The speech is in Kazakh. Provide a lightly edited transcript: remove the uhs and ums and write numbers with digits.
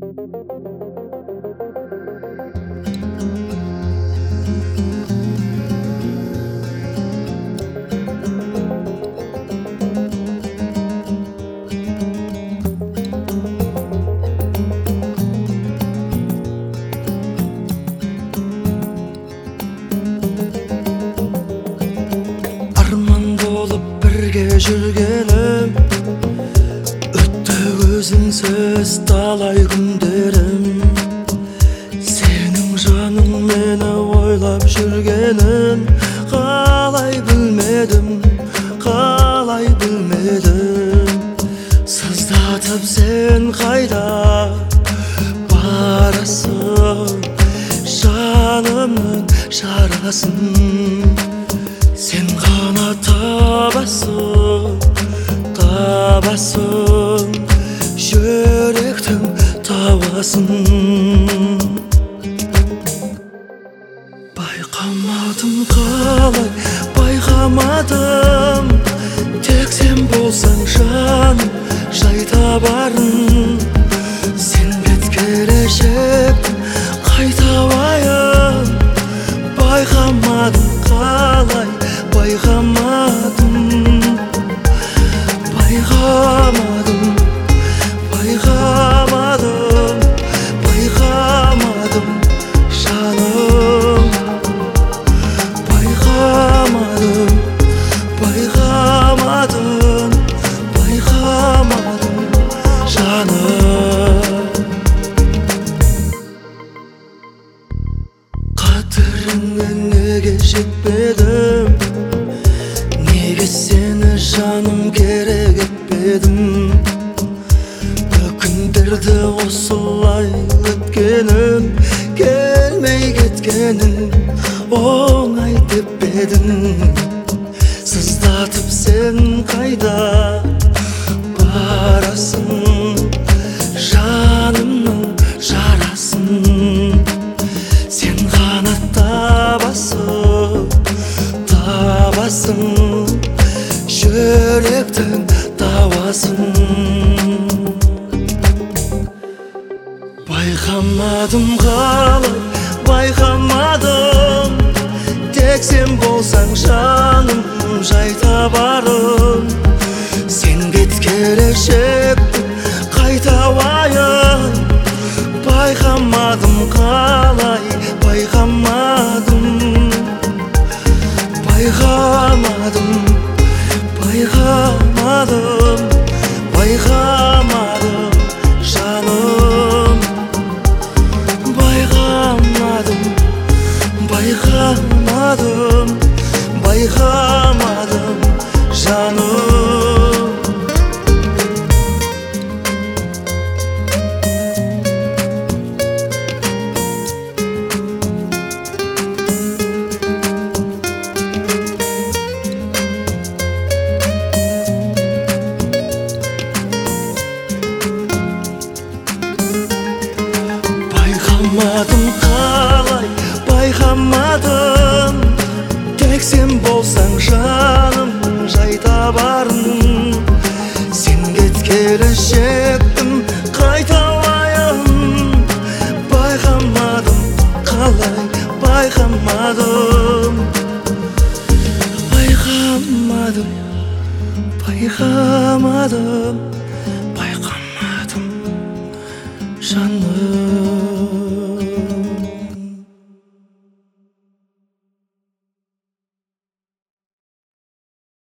жүргенім өтті өзіңсіз талай күндерім. Сенің жаның мені ойлап жүргенін қалай білмедім, қалай білмедім. Сыздатып сен қайда барасың, жанымның жарасын сен ғана табасың, табасың, жүректің табасын. Байқамадым қалай, байқамадым, тек сен болсаң жаным жай табарын. Сен кеткелешектің қайта уайым, байқамадым қалай, байқамадым, байқамадым, байқамадым, байқамадым жаным, байқамадым, байқамадым, байқамадым жаным. Қадіріңе неге жетпедім, неге сені жаным керек етпедім. Күндерді осылай өткенім, келмей кеткенін оңай деп едің. Сыздатып сен қайда барасың, жанымның жарасын сен ғана табасың, табасың, жүректің табасын. Байқамадым қалай, байқамадым, тек сен болсаң жаным жай табарым. Сен кеткелешектің қайта уайым, байқамадым қалай, байқамадым, байқамадым, байқамадым, байқамадым жаным, байқамадым, байқамадым, байқамадым жаным. Байқамадым қалай, байқамадым, тек сен болсаң жаным жай табарын. Сен кеткелешектің қайта уайым, байқамадым қалай, байқамадым, байқамадым, байқамадым, байқамадым жаным.